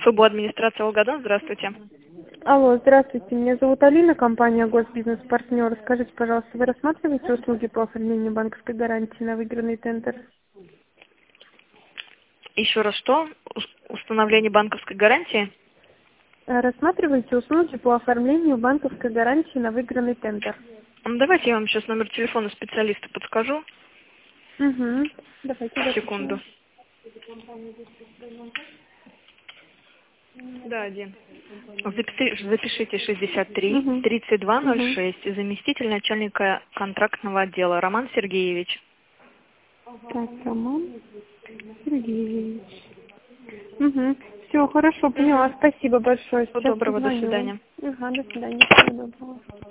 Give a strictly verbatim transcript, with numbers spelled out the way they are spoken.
ФБУ администрация Волгодон, здравствуйте. Алло, здравствуйте. Меня зовут Алина, компания Госбизнес-партнер. Скажите, пожалуйста, вы рассматриваете услуги по оформлению банковской гарантии на выигранный тендер? Еще раз что? Ус- Установление банковской гарантии? А Рассматриваете услуги по оформлению банковской гарантии на выигранный тендер? Ну, давайте я вам сейчас номер телефона специалиста подскажу. Угу. Давайте запишем. Секунду. Да, один. Запиши- Запишите шестьдесят три Угу. тридцать два ноль Угу. шесть. Заместитель начальника контрактного отдела Роман Сергеевич. Так, Роман Сергеевич. Угу. Все, хорошо, поняла. Спасибо большое. Всего Сейчас доброго, до позвоню. свидания. Ага, до свидания. Всего доброго.